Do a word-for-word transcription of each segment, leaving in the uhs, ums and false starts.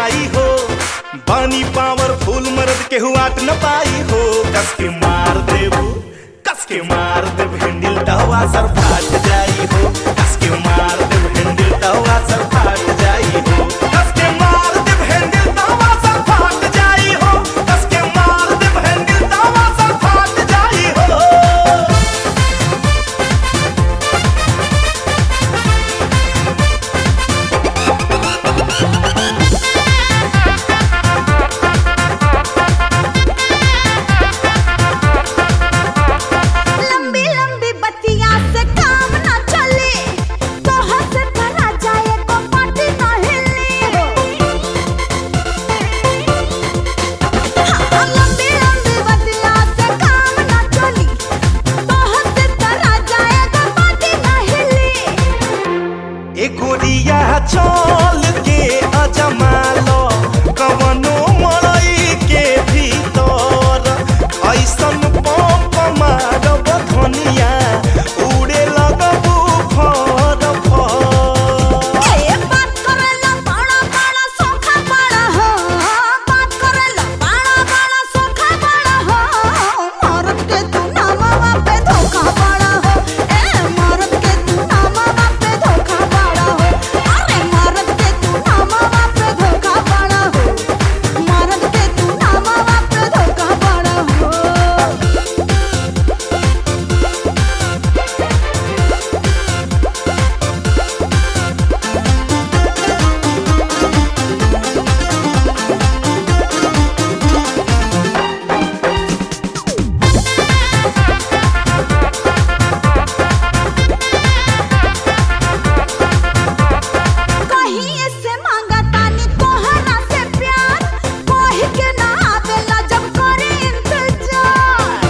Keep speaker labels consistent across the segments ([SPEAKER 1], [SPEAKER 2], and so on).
[SPEAKER 1] जाई हो। बानी पावरफुल मर्द के हुआट न पाई हो। कस के मार देबू, कस के मार देब हैंडल तवा सर फाट जाई हो। कस के मार देब हैंडल तवा सर फाट जाई हो। कस के मार देब हैंडल तवा सर फाट जाई हो। कस के मार देब हैंडल तवा सर फाट जाई हो। गोरिया चल के अजमा लो कवनो मड़ई के भीतर। ऐसन पंप मारब धनिया उड़े लगबू फर फर।
[SPEAKER 2] ए बात करेला बड़ा बड़ा सोखा बड़ा हो। बात करेला बड़ा बड़ा सोखा बड़ा हो। मरद के तू नामवा पे धोखा बड़ा हो। ए मरद के तू नामवा पे धोखा बड़ा हो। अरे मरद के तू नामवा पे धोखा बड़ा हो। मरद के तू नामवा पे धोखा बड़ा हो। कहीं ऐसे मांगा तानी तोहरा से प्यार। कोई के ना आवेला जब करे इंतजार।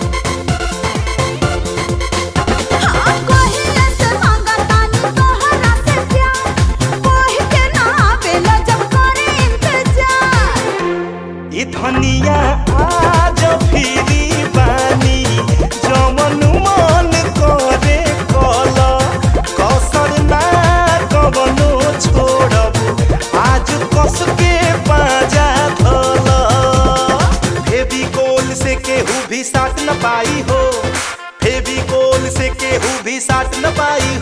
[SPEAKER 2] हाँ कहीं ऐसे मांगा तानी तोहरा से प्यार। कोई के ना आवेला जब करे इंतजार।
[SPEAKER 1] ई धनिया आज फिरी बानी जमन मन करे कल। कसर ना कवनो छोड़ब आज कस के पाजा धल। फेविकोल से केहू भी साट न पाई हो। फेविकोल से केहू भी साट न पाई